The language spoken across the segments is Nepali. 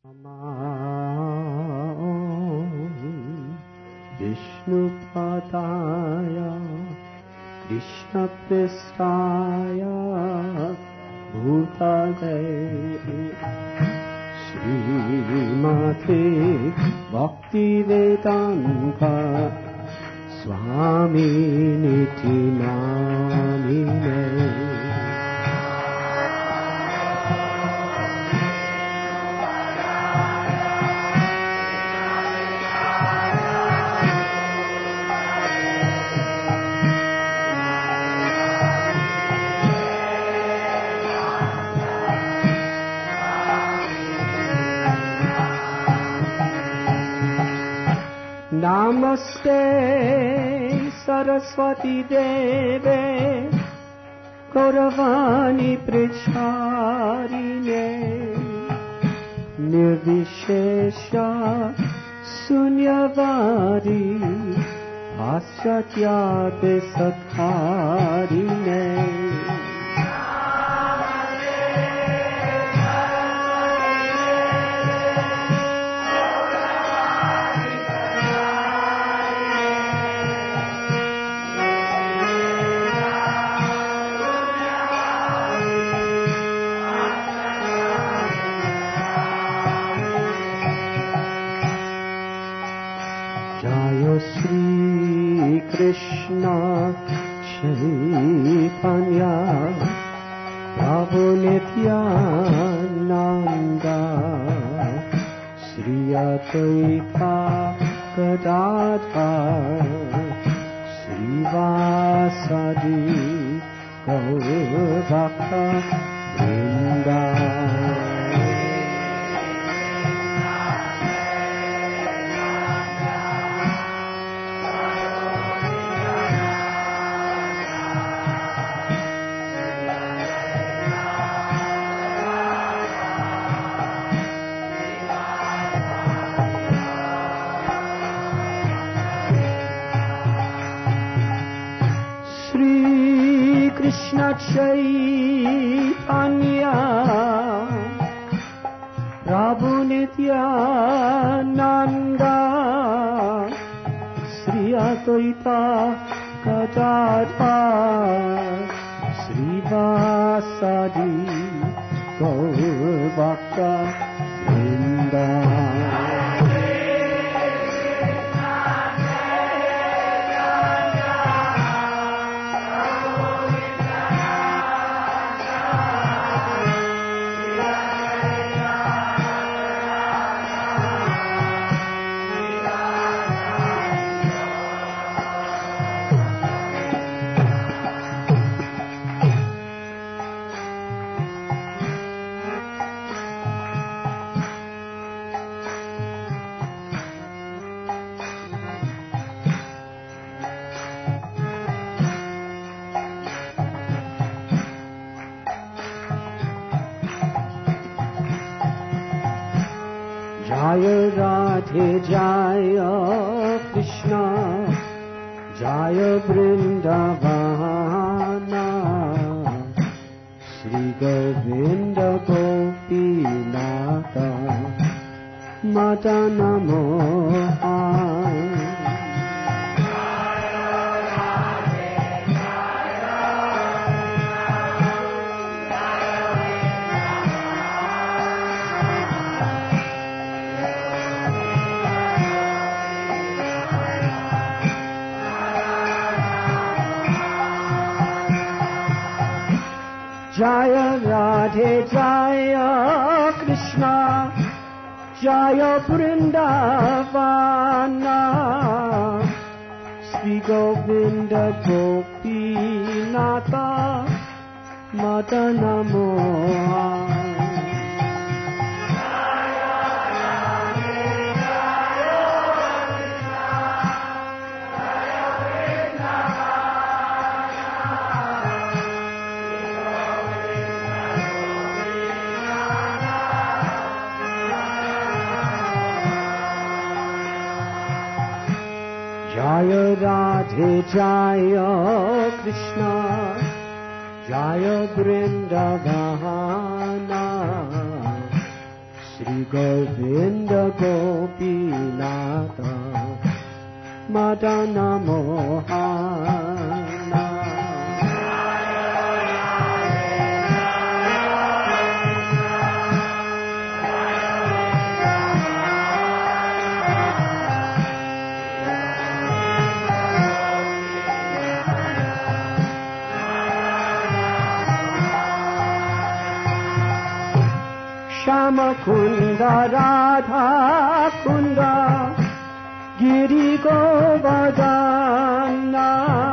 विष्णुपदाय कृष्णपृष्ठाय भूतले श्रीमते भक्तिवेदान्त स्वामिनिति नामिने। नमस्ते सरस्वती देवे गौरवाणी प्रचारिणे निर्विशेष शून्यवादी पाश्चात्य सत्कारिणे। Shri Krishna Chaitanya Prabhu Nityananda Shri Advaita Gadadhar Shri Vasadi Gaur Bhakta Vrinda। Krishna Chaitanya Prabhu Nityananda Shri Advaita Gadadhar Shri Vasadi Gaur Bhakta Vrinda। Jaya Radhe Jaya Krishna Jaya Vrindavana Shri Govinda Gopinatha Madana Mohan। Jaya Radhe Jaya Krishna Jaya Vrindavana Shri Govinda Gopinatha Madana Mohan। Jaya Radhe Jaya Krishna Jaya Vrindavana Shri Govinda Gopinatha Madana Mohana Shama Kunda Radha Kunda Giri Govardhana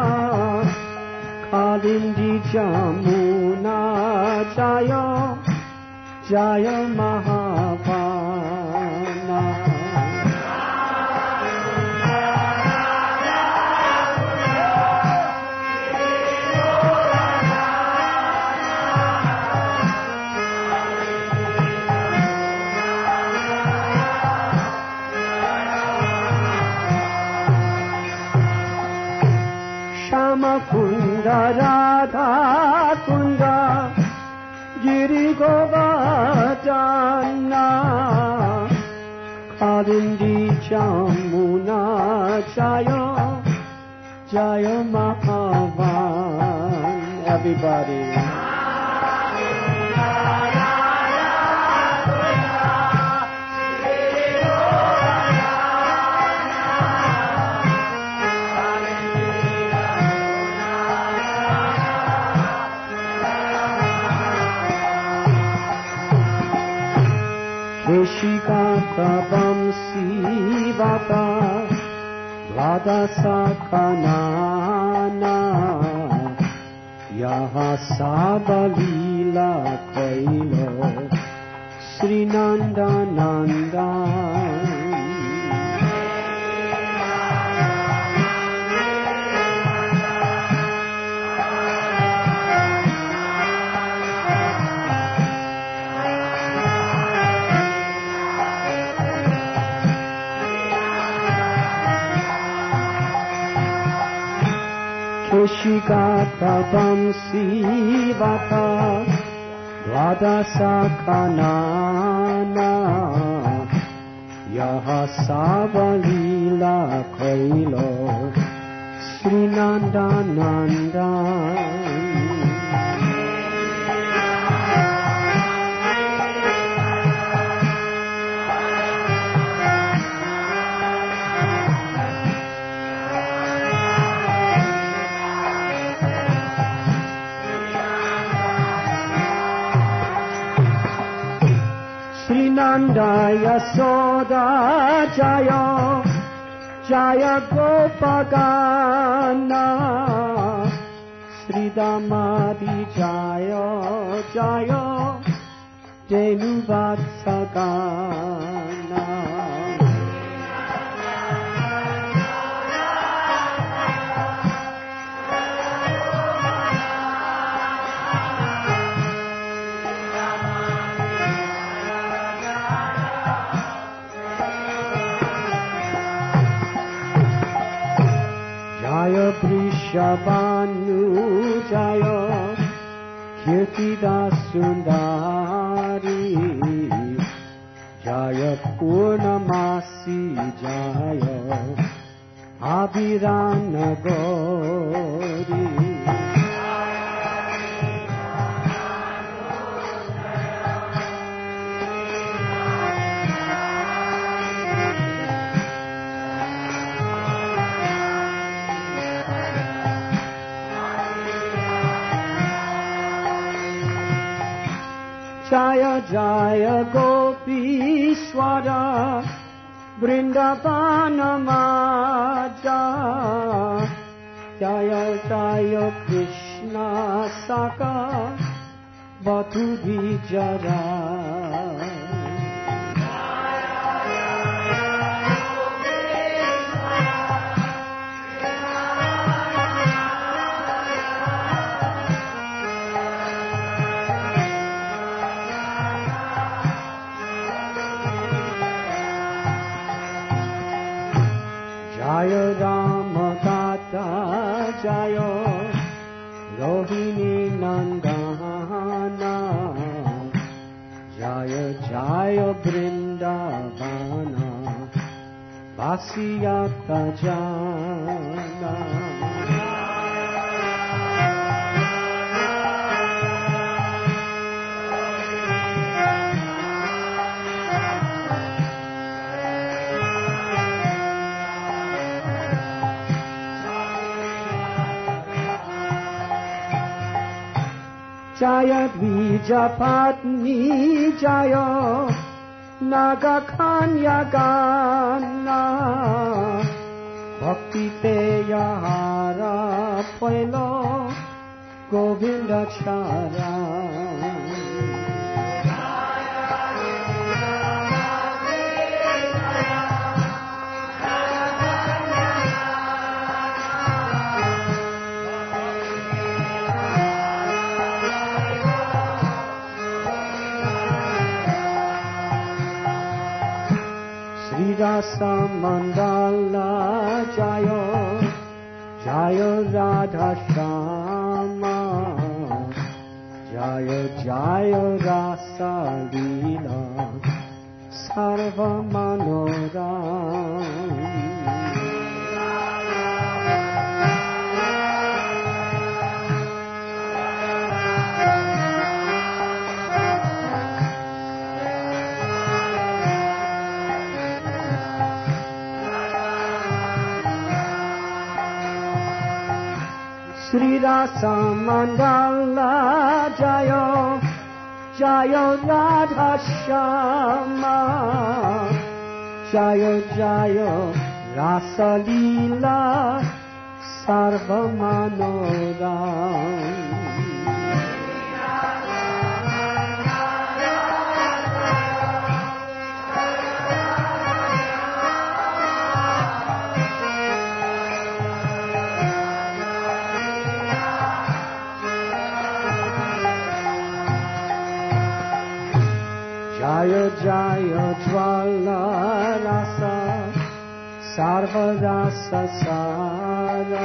Kalindi Jamuna Jaya Jaya Mahavana Kunda Radha Kunda Giri Govardhana Kalindi Jamuna Jaya Jaya Mahavan. Everybody. Keshikanta Vamsi Vata Vladasa Kanana Yaha Sabalila Kailo Sri Nanda Nanda Keshikata Vamsi Vata Dvadasa Kanana Yaha Sabalila Kailo Sri Nanda Nanda Nanda Yasoda Jaya Jaya Gopagana Sri Damadi Jaya Jaya Denu Vatsagana Jaya Vrishabhanu Jaya Kirtida Sundari Jaya Purnamasi Jaya Abhirana Gauri Jaya Jaya Gopi Swara Vrindavana Maja Jaya Jaya Krishna Saka Batu Vijara Jaya Rama Tata Jaya Rohini Nandana Jaya जय जय वृंदावन बासिया का जाना जय द्विजपत्नी जय नागकन्या गाना भक्ति तेयहारा पैलो गोविंद चारा रसा मंडला जय जय राधा श्यामा जय जय रासा लीला सर्व मनोरम श्री रसा मंडला जय जय राधा श्यामा जय जय रास लीला सर्व मनोरम जय जय ज्वाला रसा सर्व रस सारा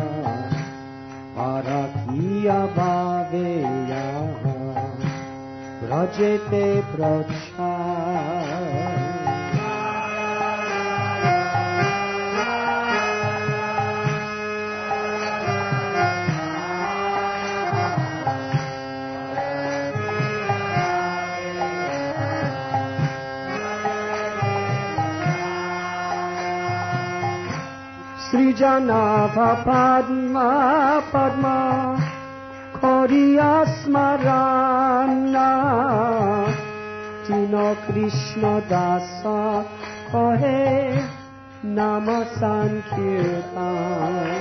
परकिया भावेया व्रजेते प्रच्छा सृजनाभ पद्मा पद्मा खोरिया स्मरणा तीनो कृष्ण दास कहे नाम संकीर्तन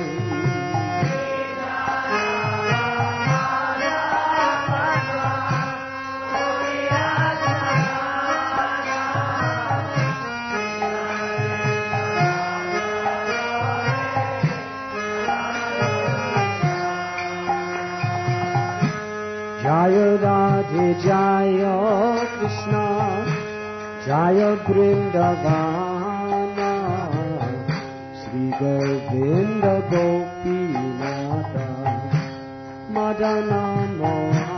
जय राधे जय कृष्ण जय वृंदावन श्री गोविंद गोपीनाथ मदन मोहन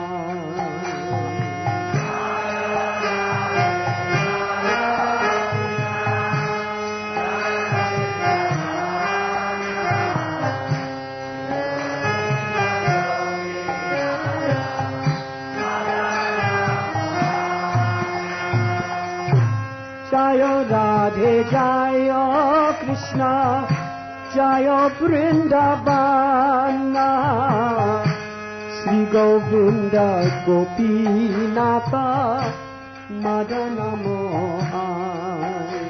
जय राधे जय कृष्ण जय वृंदावन श्री गोविंद गोपीनाथ मदन मोहन